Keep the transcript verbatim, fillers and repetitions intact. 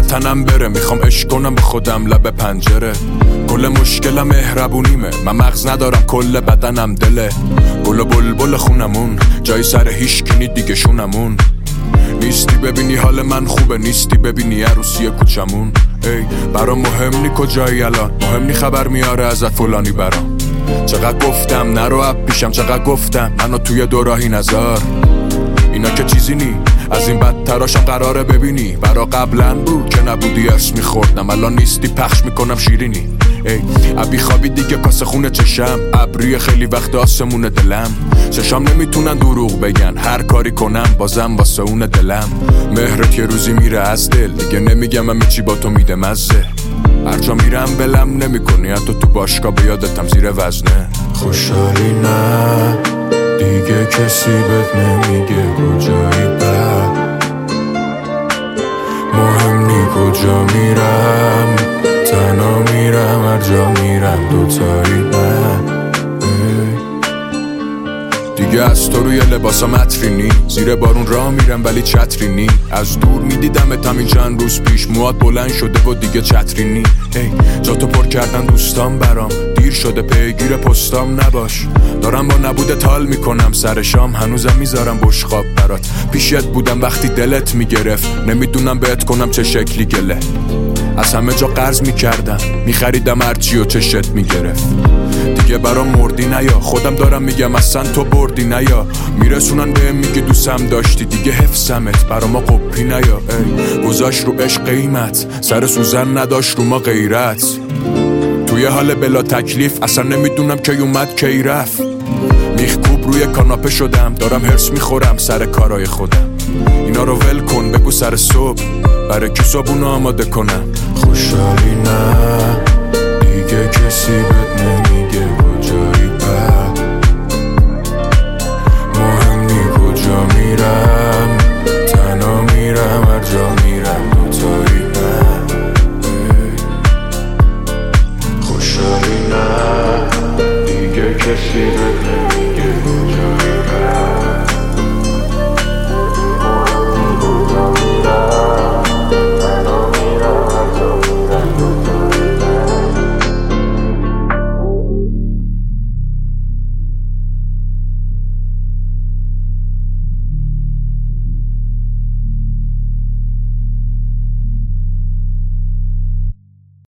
تنم بره، میخوام عشق کنم به خودم لب پنجره. کل مشکلم مهربونیمه، من مغز ندارم کل بدنم دله. گل و بلبل خونمون جای سر هیچ کنی دیگه شونمون. نیستی ببینی حال من خوبه، نیستی ببینی عروسی کوچمون. ای برام مهم نی کجایی الان، مهم نی خبر میاره ازت فلانی برام. چقدر گفتم نرو اب پیشم، چقدر گفتم منو توی دوراهی نذار. اینا که چیزی نی، از این بدتراشم قراره ببینی. برا قبلا بود که نبودی ارس میخوردم، الان نیستی پخش میکنم شیرینی. ای ابی خوابی دیگه کاسه خونه چشم، ابری خیلی وقت آسمون دلم. چشام نمیتونن دروغ بگن، هر کاری کنم بازم واسه اون دلم. مهرت یه روزی میره از دل، دیگه نمیگم همه چی با تو میده مزه. هر جا میرم بلم نمیکنی، حتی تو باشگاه به یادتم زیر وزنه. خوشحالی نه دیگه کسی بهت نمیگه کجایی بعد، مهم نی کجا میرم، تنها میرم هر جا میرم دوتایی نه. دیگه از تو روی لباسم عطری نی، زیر بارون راه میرم ولی چتری نی. از دور میدیدمت همین چند روز پیش، موات بلند شده و دیگه چتری نی. ای جا تو پر کردن دوستان برام، دیر شده پیگیر پستام نباش. دارم با نبوده تال میکنم سر شام، هنوزم میذارم بشقاب برات. پیشت بودم وقتی دلت میگرفت، نمیدونم بهت کنم چه شکلی گله. از همه جا قرض میکردم، میخریدم هرچی و چشت میگرفت. دیگه برام مردی نیا، خودم دارم میگم اصلا تو بردی نیا. میرسونن بهم میگه دوستم داشتی، دیگه حفظمت برا ما قپی نیا. ای گذاشت رو عشق قیمت، سر سوزن نداشت رو ما غیرت. توی حال بلا تکلیف، اصلا نمیدونم کی اومد کی رفت. میخکوب روی کاناپه شدم، دارم هرس میخورم سر کارای خودم. اینا رو ول کن بگو سر صبح، برای کی صبحونو آماده کنم. خوشحالی نه دیگه کسی بهت